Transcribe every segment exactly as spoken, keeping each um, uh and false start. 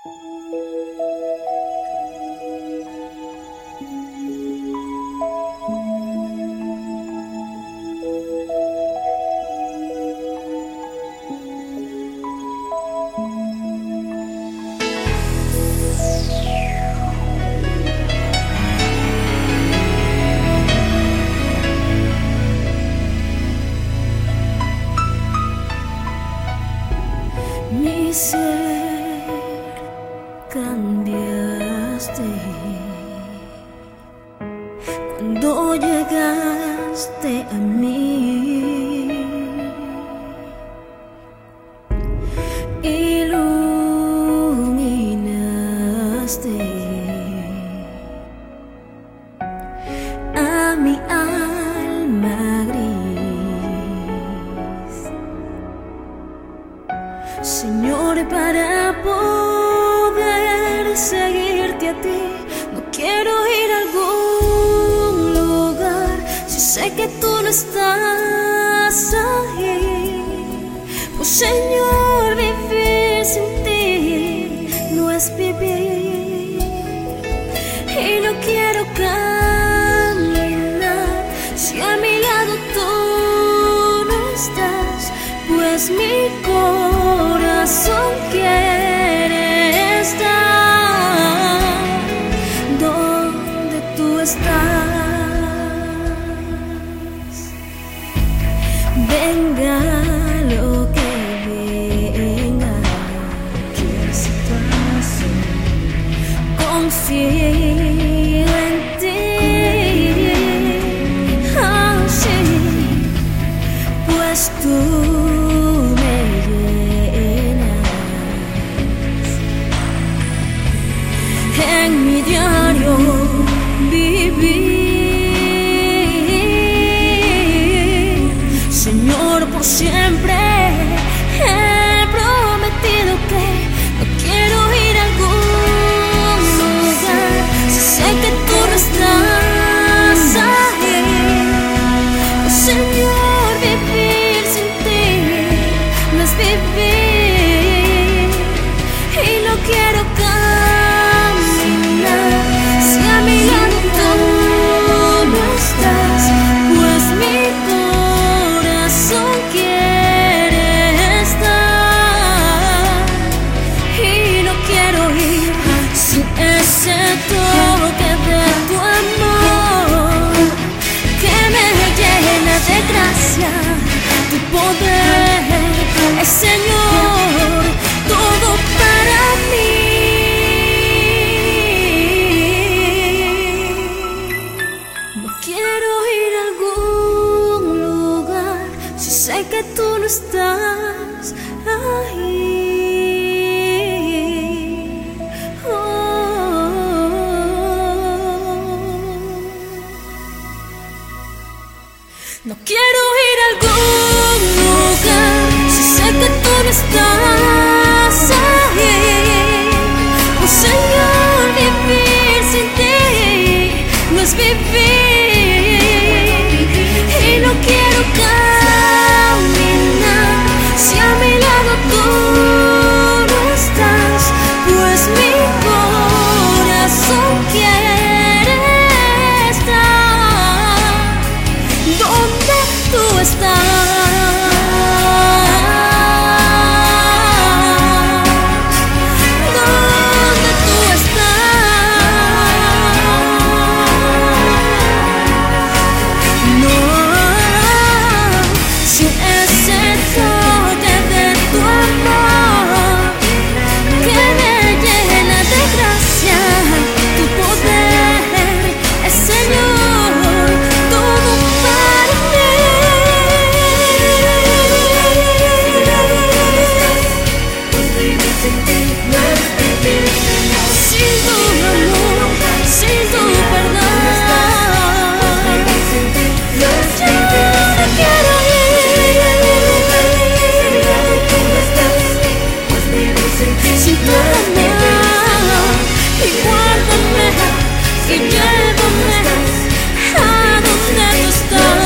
Mi ser cambiaste cuando llegaste a mí, iluminaste a mi alma gris, Señor, para poder seguirte a ti, no quiero ir a algún lugar si sé que tú no estás ahí. Pues Señor, vivir sin ti no es vivir, y no quiero caminar si a mi lado tú no estás, pues mi corazón quiere estar donde tú estás. Venga lo que venga, cualquier situación, confío en ti. Oh, sí, pues tú en mi diario vivir, Señor, por siempre he prometido que no quiero ir a algún lugar si sé que tú no estás ahí. Pues Señor, vivir sin ti no es vivir, y no quiero cambiar ese toque de tu amor que me llena de gracia. Tu poder es, Señor, todo para mí. No quiero ir a algún lugar si sé que tú no estás ahí. No quiero ir a algún lugar si sé que tú no estás ahí. Oh Señor, vivir sin ti no es vivir, y no quiero caminar si a mi lado tú no estás, pues mi corazón quiere estar donde tú estás, donde tú estás. No, sin ese toque de tu amor que me llena de gracia. Tu poder es, Señor, todo para mí. Sin tu amor, sin tu perdón, yo no quiero ir. Sin tu amor, y guárdame y llévame a donde tú estás.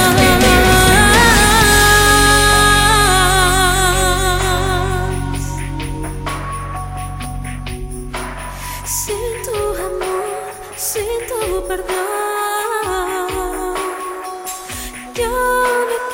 sin tu amor, sin tu perdón. Yo no